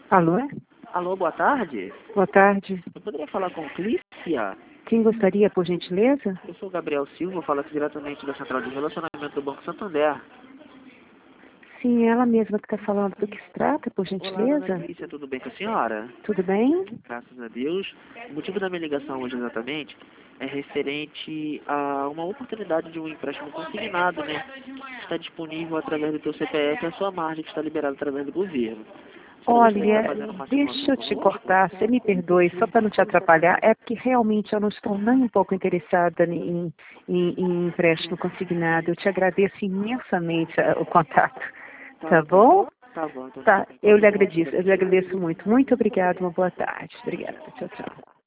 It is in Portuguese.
Alô? Alô, boa tarde. Boa tarde. Eu poderia falar com Clícia? Quem gostaria, por gentileza? Eu sou o Gabriel Silva, falo aqui diretamente da Central de Relacionamento do Banco Santander. Sim, ela mesma que está falando. Do que se trata, por Olá, dona gentileza? Clícia, tudo bem com a senhora? Tudo bem? Graças a Deus. O motivo da minha ligação hoje exatamente é referente a uma oportunidade de um empréstimo consignado, né? Que está disponível através do teu CPF e a sua margem que está liberada através do governo. Você gostaria de estar Olha, fazendo uma deixa simulação eu te conosco? cortar, você me perdoe, só para não te atrapalhar, é porque realmente eu não estou nem um pouco interessada em empréstimo consignado. Eu te agradeço imensamente o contato, tá bom? Tá bom, então não Tá, tem eu lhe problema. agradeço muito. Muito obrigada, uma boa tarde. Obrigada, tchau, tchau.